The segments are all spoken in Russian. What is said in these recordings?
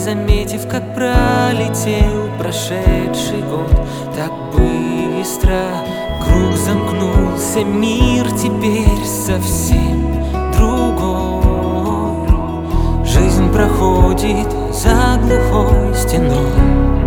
заметив, как пролетел прошедший год. Так быстро круг замкнулся, мир теперь совсем другой. Жизнь проходит за глухой стеной.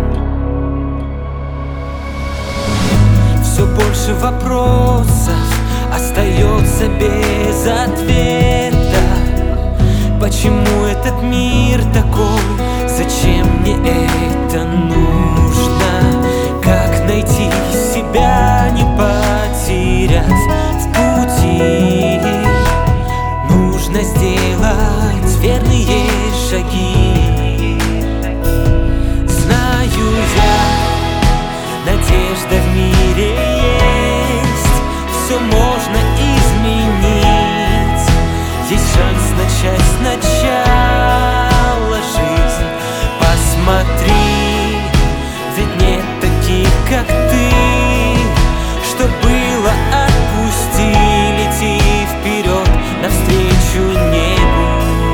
Все больше вопросов остается без ответа. Почему этот мир такой? Зачем мне это нужно? Как найти себя, не потерять в пути? Нужно сделать верные шаги. Знаю я, надежда в мире есть. Все можно изменить. Есть шанс начать сначала жизнь. Посмотри, ведь нет таких, как ты. Что было, отпусти, лети вперед, навстречу небу.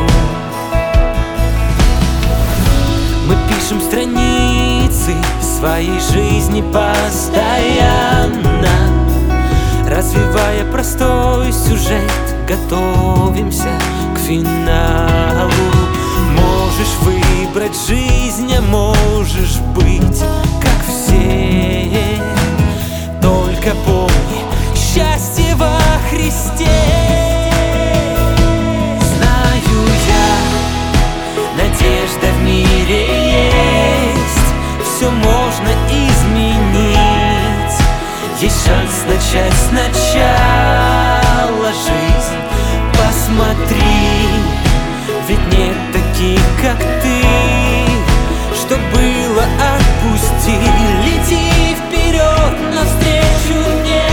Мы пишем страницы своей жизни постоянно, развивая простой сюжет, готовимся к финалу. Можешь выбрать жизнь, а можешь быть как все. Только помни, счастье во Христе. Знаю я, надежда в мире есть. Все можно изменить. Есть шанс начать сначала жизнь. Посмотри, ведь нет таких, как ты. Что было, отпусти, лети вперед, навстречу небу.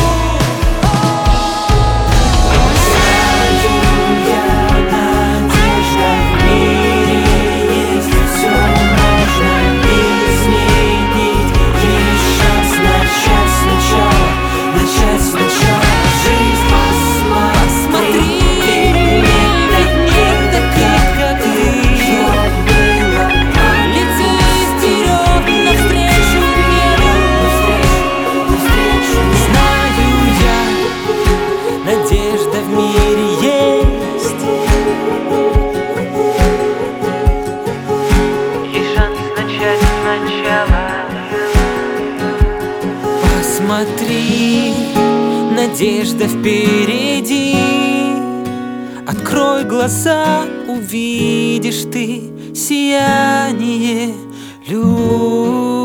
Посмотри, надежда впереди. Открой глаза, увидишь ты сияние любви.